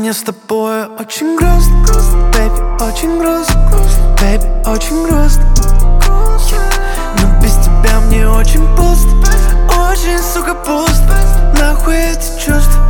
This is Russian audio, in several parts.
мне с тобой очень грустно, бэйби, очень грустно, бэйби, очень грустно. Но без тебя мне очень пусто, очень, сука, пусто. Нахуй эти чувства.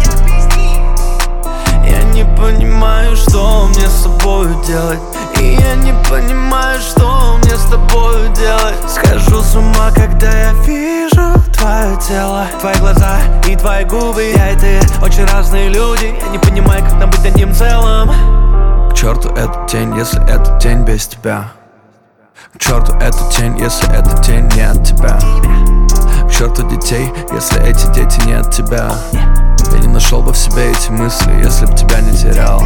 Я не понимаю, что мне с тобой делать. И я не понимаю, что мне с тобой делать. Схожу с ума, когда я вижу твое тело, твои глаза и твои губы. Я и ты очень разные люди. Я не понимаю, как нам быть одним целым. К черту эту тень, если эта тень без тебя. К черту эту тень, если эта тень не от тебя. К черту детей, если эти дети не от тебя. Я не нашел бы в себе эти мысли, если б тебя не терял.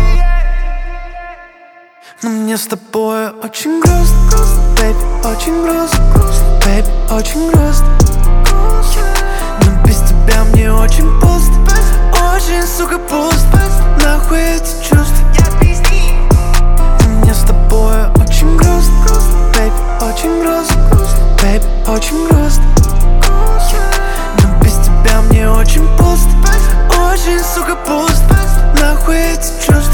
Но мне с тобой очень грустно, бэйби, очень грустно, бэйби, очень грустно. Но без тебя мне очень пусто, очень, сука, пусто. Нахуй эти чувства. Но мне с тобой очень грустно, бэйби, очень грустно, бэйби, очень грустно. Но без тебя мне очень пусто, очень, сука, пусто. Нахуй эти чувства.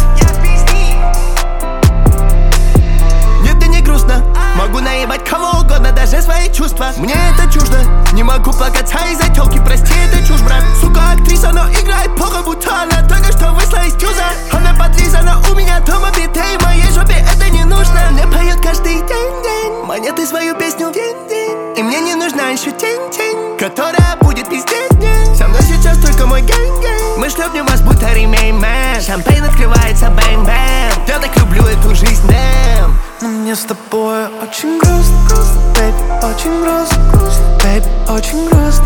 Могу наебать кого угодно, даже свои чувства. Мне это чуждо, не могу плакаться из-за тёлки. Прости, это чушь, брат. Сука, актриса, но играет плохо, будто она только что вышла из тюза. Она подлизана у меня дома бита, и моей жопе это не нужно. Мне поет каждый день монеты свою песню день. И мне не нужна еще тень, которая будет везде день. Со мной сейчас только мой гэнг. Мы шлепнем вас, будто ремейн, мэн. Шампейн открывается, бэнг-бэнг. Я так люблю эту жизнь, дэм. Но мне с тобой очень грустно, бэйби, очень грустно, бэйби, очень грустно.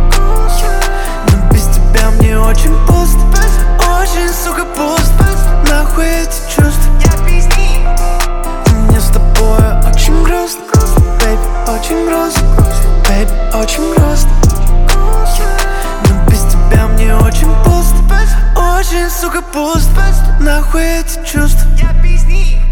Но без тебя мне очень пусто, очень, сука, пусто. Нахуй эти чувства. Но мне с тобой очень грустно, бэйби, очень грустно, бэйби, очень грустно. Но без тебя мне очень пусто, очень, сука, пусто. Нахуй эти чувства.